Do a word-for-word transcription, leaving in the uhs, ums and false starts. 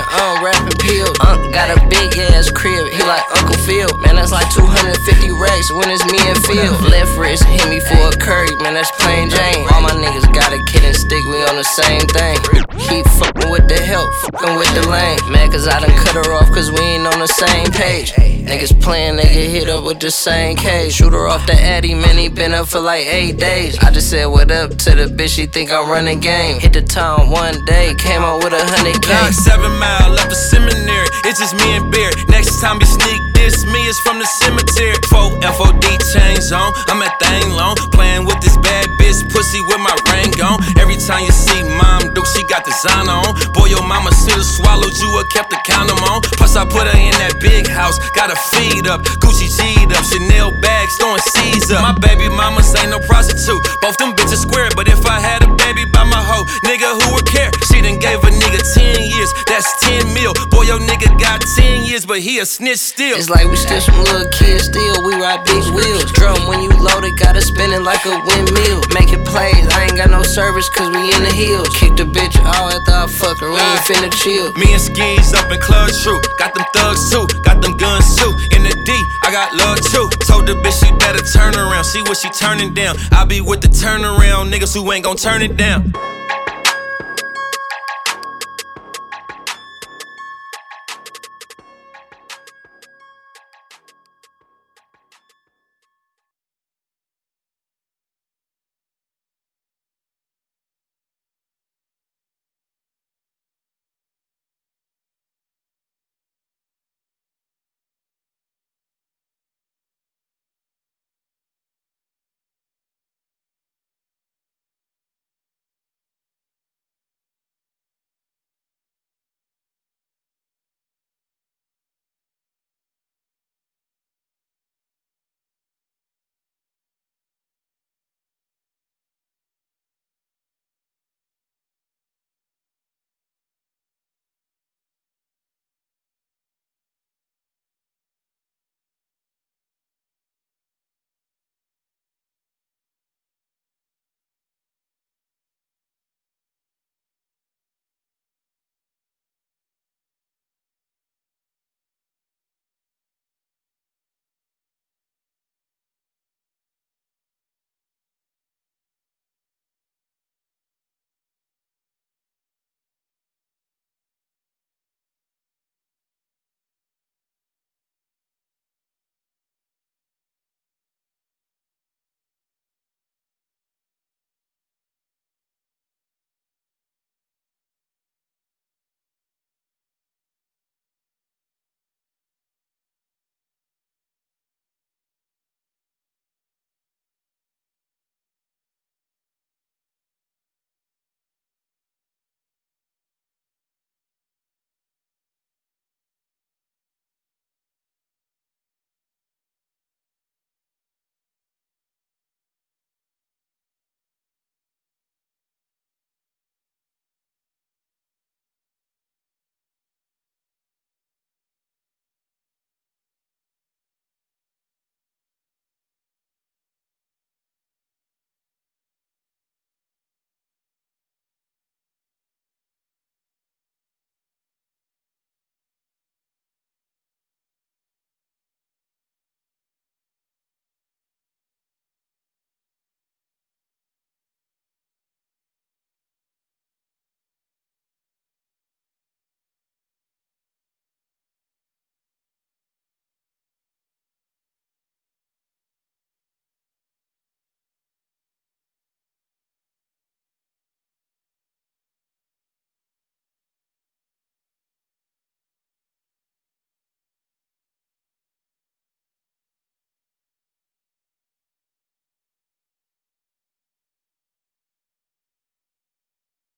uh, rapping pills. Unc got a big ass crib, he like Uncle Phil. Man, that's like two hundred fifty racks when it's me and Phil. Left wrist hit me for a curry, man, that's plain Jane. All my niggas got a kid and stick, we on the same thing. Keep fucking with the help, fucking with the lane. Mad cause I done cut her off cause we ain't on the same page. Niggas playing, they get hit up with the same cage. Shoot her off the Addy, man, he been up for like eight days. I just said what up to the bitch, she think I'm running game. Hit the town one day, came out with a hundred K. Now seven mile, left the seminary, it's just me and Beard. Next time you sneak this, me is from the cemetery. Four F O D chains on, I'm at thing long. Playing with this bad bitch, pussy with my ring on. Every time you see mom, Duke, she got designer on. Boy, your mama should've swallowed you or kept the condom on. Plus I put her in that big house, got her feet up, Gucci G'd up, Chanel bags, throwing C's up. My baby mamas ain't no prostitute, both them bitches square. But if I had a baby by my hoe, nigga, who would care? She done gave a nigga ten years, that's ten mil. Boy, your nigga got ten years, but he a snitch still. It's like we still some little kids still, we ride big wheels. Drum when you load it, gotta spin it like a windmill. Making plays, I ain't got no service cause we in the hills. Kick the bitch out after I fuck her, we ain't finna chill. Me and Skis up in Club True, got them thugs too, got them guns too. In the D, I got love too. Told the bitch she better turn around, see what she turning down. I be with the turnaround niggas who ain't gon' turn it down.